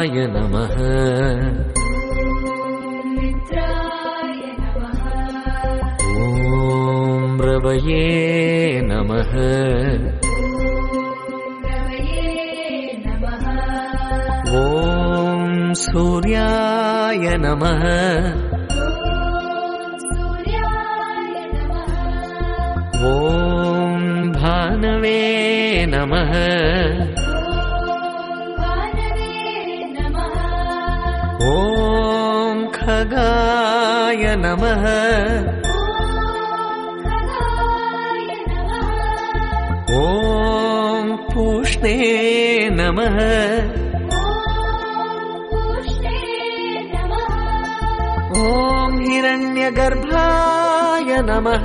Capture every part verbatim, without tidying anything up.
ಮಿತ್ರಾಯ ನಮಃ. ಓಂ ರವಯೇ ನಮಃ. ಓಂ ಸೂರ್ಯಾಯ ನಮಃ. ಓಂ ಭಾನವೇ ನಮಃ. ಓಂ ಖಗಾಯ ನಮಃ. ಓಂ ಪೂಷ್ಣೇ ನಮಃ. ಓಂ ಹಿರಣ್ಯಗರ್ಭಾಯ ನಮಃ.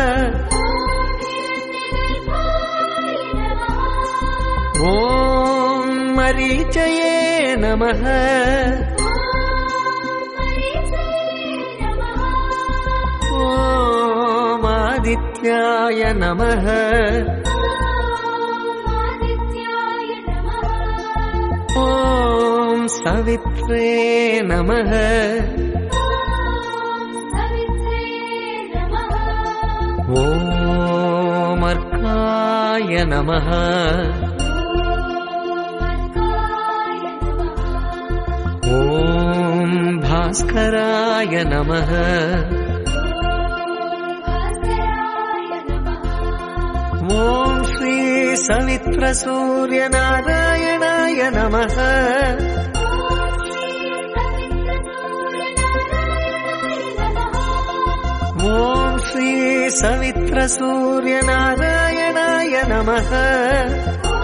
ಓಂ ಮರೀಚಯೇ ನಮಃ. ಓಂ ಆದಿತ್ಯಾಯ ನಮಃ. ಓಂ ಸವಿತ್ರೇ ನಮಃ. ಓಂ ಅರ್ಕಾಯ ನಮಃ. ಓಂ ಭಾಸ್ಕರಾಯ ನಮಃ. ಓಂ ಶ್ರೀ ಸವಿತ್ರ ಸೂರ್ಯನಾರಾಯಣಾಯ ನಮಃ. ಓಂ ಶ್ರೀ ಸವಿತ್ರ ಸೂರ್ಯನಾರಾಯಣಾಯ ನಮಃ.